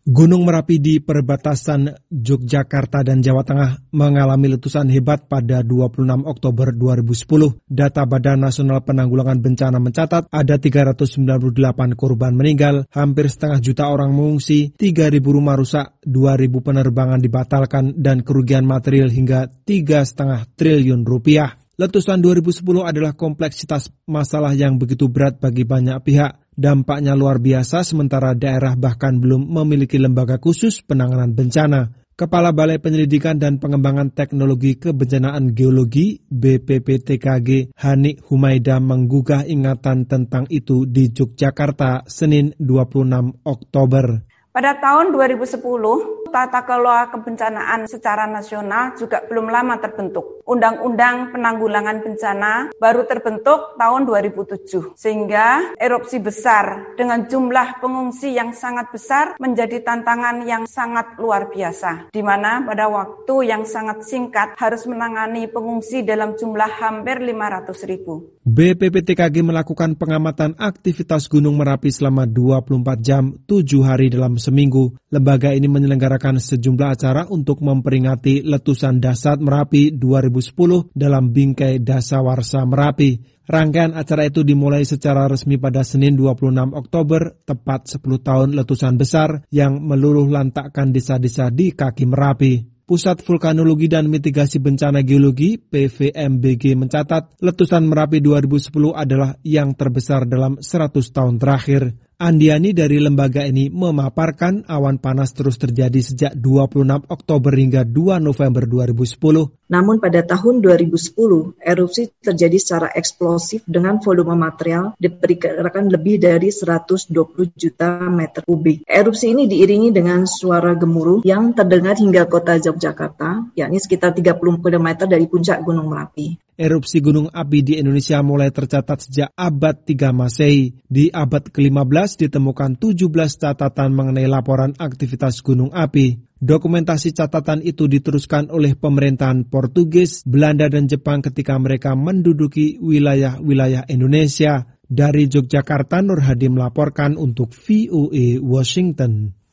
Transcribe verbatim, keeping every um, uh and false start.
Gunung Merapi di perbatasan Yogyakarta dan Jawa Tengah mengalami letusan hebat pada dua puluh enam Oktober dua ribu sepuluh. Data Badan Nasional Penanggulangan Bencana mencatat ada tiga ratus sembilan puluh delapan korban meninggal, hampir setengah juta orang mengungsi, tiga ribu rumah rusak, dua ribu penerbangan dibatalkan, dan kerugian material hingga tiga koma lima triliun rupiah. Letusan dua ribu sepuluh adalah kompleksitas masalah yang begitu berat bagi banyak pihak. Dampaknya luar biasa sementara daerah bahkan belum memiliki lembaga khusus penanganan bencana. Kepala Balai Penyelidikan dan Pengembangan Teknologi Kebencanaan Geologi B P P T K G Hani Humaida menggugah ingatan tentang itu di Yogyakarta Senin dua puluh enam Oktober. Pada tahun dua ribu sepuluh, tata kelola kebencanaan secara nasional juga belum lama terbentuk. Undang-Undang Penanggulangan Bencana baru terbentuk tahun dua ribu tujuh, sehingga erupsi besar dengan jumlah pengungsi yang sangat besar menjadi tantangan yang sangat luar biasa, di mana pada waktu yang sangat singkat harus menangani pengungsi dalam jumlah hampir lima ratus ribu. B P P T K G melakukan pengamatan aktivitas Gunung Merapi selama dua puluh empat jam, tujuh hari dalam seminggu. Lembaga ini menyelenggarakan sejumlah acara untuk memperingati letusan dahsyat Merapi dua ribu sepuluh dalam bingkai Dasawarsa Merapi. Rangkaian acara itu dimulai secara resmi pada Senin dua puluh enam Oktober, tepat sepuluh tahun letusan besar yang meluluh lantakkan desa-desa di kaki Merapi. Pusat Vulkanologi dan Mitigasi Bencana Geologi P V M B G mencatat letusan Merapi dua ribu sepuluh adalah yang terbesar dalam seratus tahun terakhir. Andiani dari lembaga ini memaparkan awan panas terus terjadi sejak dua puluh enam Oktober hingga dua November dua ribu sepuluh. Namun pada tahun dua ribu sepuluh, erupsi terjadi secara eksplosif dengan volume material diperkirakan lebih dari seratus dua puluh juta meter kubik. Erupsi ini diiringi dengan suara gemuruh yang terdengar hingga kota Yogyakarta, yakni sekitar tiga puluh kilometer dari puncak Gunung Merapi. Erupsi gunung api di Indonesia mulai tercatat sejak abad tiga Masehi. Di abad kelima belas ditemukan tujuh belas catatan mengenai laporan aktivitas gunung api. Dokumentasi catatan itu diteruskan oleh pemerintahan Portugis, Belanda, dan Jepang ketika mereka menduduki wilayah-wilayah Indonesia. Dari Yogyakarta, Nur Hadi melaporkan untuk V O A Washington.